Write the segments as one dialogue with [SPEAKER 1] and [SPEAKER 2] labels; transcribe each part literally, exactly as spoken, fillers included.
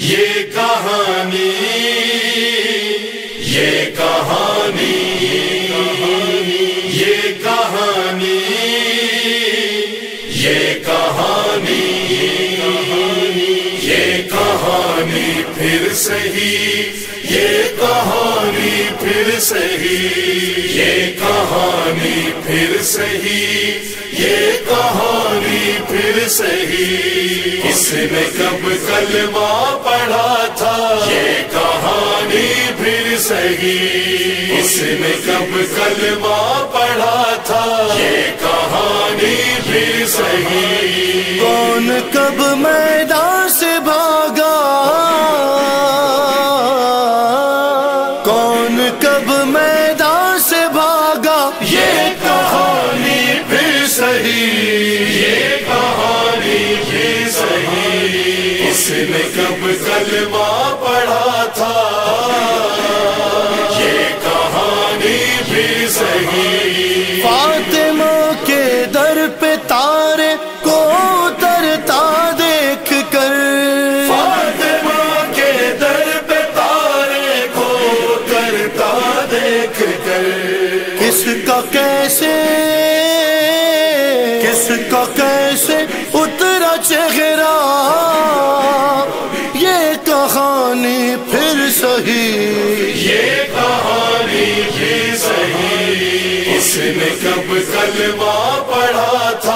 [SPEAKER 1] یہ کہانی یہ کہانی یہ کہانی یہ کہانی یہ کہانی پھر سہی یہ کہانی پھر سہی یہ کہانی پھر سہی یہ کہانی پھر سہی کس نے کب کلمہ پڑھا تھا یہ کہانی پھر سہی کس نے کب کلمہ پڑھا تھا یہ کہانی پھر سہی
[SPEAKER 2] کون کب میدان سے بھاگا کون کب میدان سے بھاگا
[SPEAKER 1] یہ کہانی پھر سہی یہ کہانی پھر سہی اس نے کب کلمہ پڑھا تھا یہ کہانی پھر سہی
[SPEAKER 2] فاطمہ کے در پہ تارے کو اترتا دیکھ کر
[SPEAKER 1] فاطمہ کے در پہ تارے کو اترتا دیکھ کر
[SPEAKER 2] کس کا کیسے کس کا کیسے اترا چہرہ یہ کہانی پھر سہی
[SPEAKER 1] یہ کہانی بھی صحیح اس نے کب کلمہ پڑھا تھا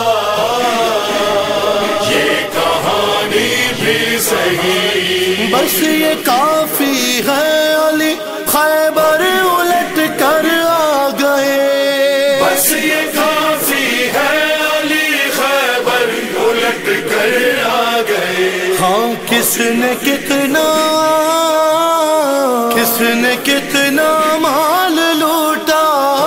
[SPEAKER 1] یہ کہانی بھی صحیح
[SPEAKER 2] بس یہ کافی ہے علی خیبر الٹ کر آ گئے
[SPEAKER 1] بس یہ کافی ہے علی خیبر الٹ کر آ گئے
[SPEAKER 2] ہاں کس نے کتنا کس نے کتنا مال لوٹا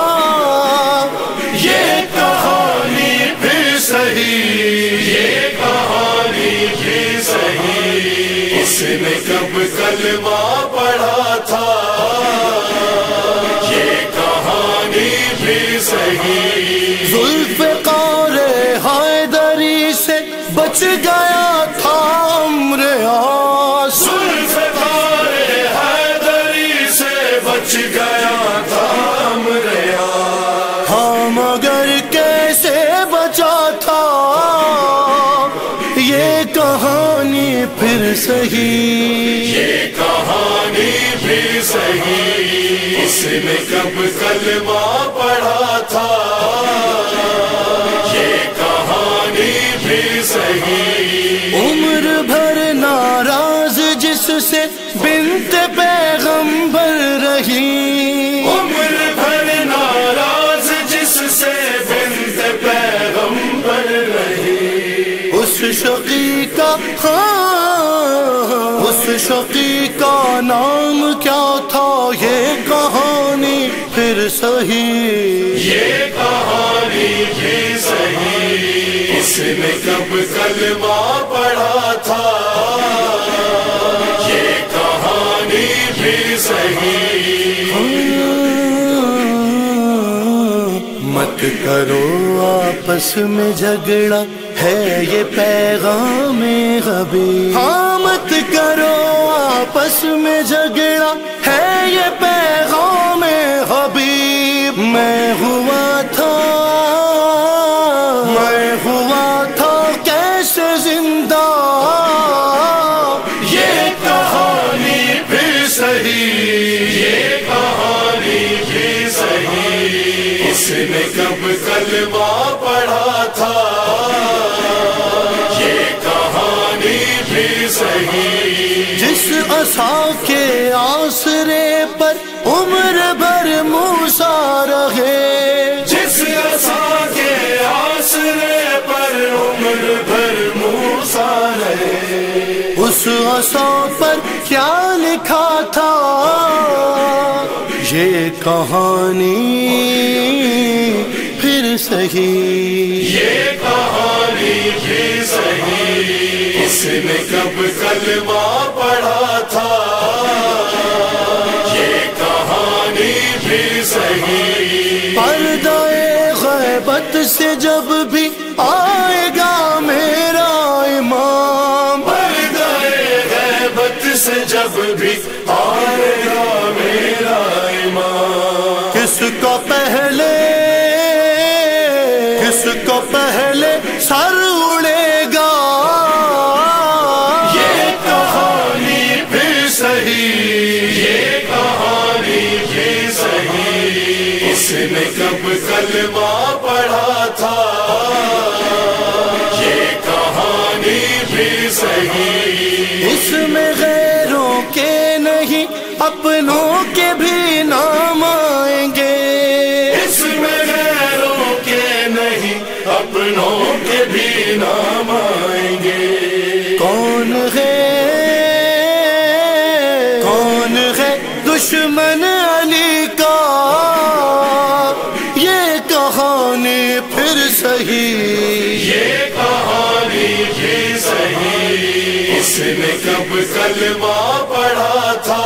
[SPEAKER 1] یہ کہانی بھی صحیح یہ کہانی بھی صحیح اس نے کب کلمہ پڑھا تھا یہ کہانی بھی صحیح
[SPEAKER 2] ذوالفقار حیدری سے بچ گیا تھا عمر آس
[SPEAKER 1] ذوالفقار حیدری سے بچ گیا تھا عمر آس
[SPEAKER 2] ہاں مگر کیسے بچا تھا یہ کہانی پھر صحیح
[SPEAKER 1] یہ کہانی بھی صحیح اس نے کب کلمہ پڑھا تھا یہ کہانی بھی صحیح
[SPEAKER 2] عمر بھر ناراض جس سے بنت پیغمبر رہی
[SPEAKER 1] عمر بھر ناراض جس سے بنت پیغمبر رہی
[SPEAKER 2] اس شقی کا ہاں اس شقی کا نام کیا تھا یہ کہانی پھر صحیح
[SPEAKER 1] یہ کہانی بھی صحیح اس نے کب کلمہ پڑھا تھا یہ کہانی بھی صحیح
[SPEAKER 2] مت کرو آپس میں جھگڑا ہے یہ پیغام حبیب ہاں مت کرو آپس میں جھگڑا ہے یہ پیغام حبیب میں ہوا تھا میں ہوا تھا کیسے زندہ
[SPEAKER 1] یہ کہانی بھی صحیح یہ کہانی بھی صحیح اس نے کب کلمہ پڑھا تھا یہ کہانی بھی صحیح
[SPEAKER 2] جس عصا کے آسرے پر عمر بھر موسیٰ رہے
[SPEAKER 1] جس عصا کے آسرے پر عمر بھر موسیٰ رہے
[SPEAKER 2] اس عصا پر کیا لکھا تھا یہ کہانی پھر صحیح
[SPEAKER 1] یہ کہانی بھی صحیح اس نے کب کلمہ پڑھا تھا یہ کہانی بھی صحیح
[SPEAKER 2] پردہ غیبت سے جب بھی آئے گا میرا امام
[SPEAKER 1] پردہ غیبت سے جب بھی آئے گا میرا ایمان.
[SPEAKER 2] کس کو پہلے کس کو پہلے سر اڑے گا
[SPEAKER 1] یہ کہانی پھر صحیح، یہ کہانی بھی صحیح. اس نے کب کلمہ پڑھا تھا یہ کہانی بھی صحیح.
[SPEAKER 2] اس میں غیروں کے نہیں اپنوں کے بھی نام آئیں گے.
[SPEAKER 1] اس میں غیروں کے نہیں اپنوں کے بھی نام آئیں گے.
[SPEAKER 2] کون ہے کون ہے دشمن علی کا یہ کہانی پھر صحیح،
[SPEAKER 1] یہ کہانی بھی صحیح. اس نے کب کلمہ پڑھا تھا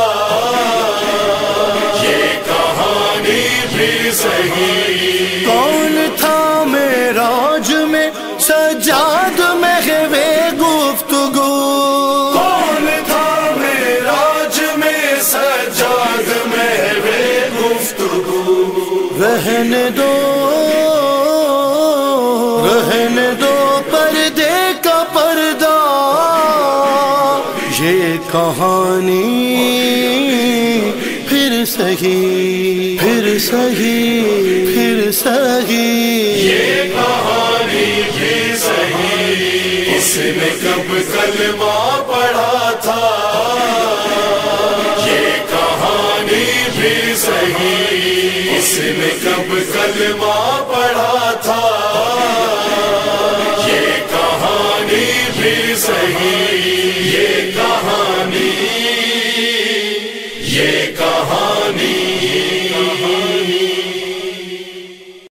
[SPEAKER 1] یہ کہانی بھی صحیح.
[SPEAKER 2] کون تھا معراج میں سجاد محوے گفتگو،
[SPEAKER 1] کون تھا معراج میں سجاد محوے گفتگو.
[SPEAKER 2] رہنے دو رہنے دو پردے کا پردہ یہ کہانی پھر صحیح پھر صحیح پھر صحیح.
[SPEAKER 1] یہ کہانی بھی صحیح. اس نے کب کلمہ پڑھا تھا یہ کہانی بھی صحیح. اس نے کب کلمہ پڑھا تھا یہ کہانی بھی صحیح. یہ کہانی یہ کہانی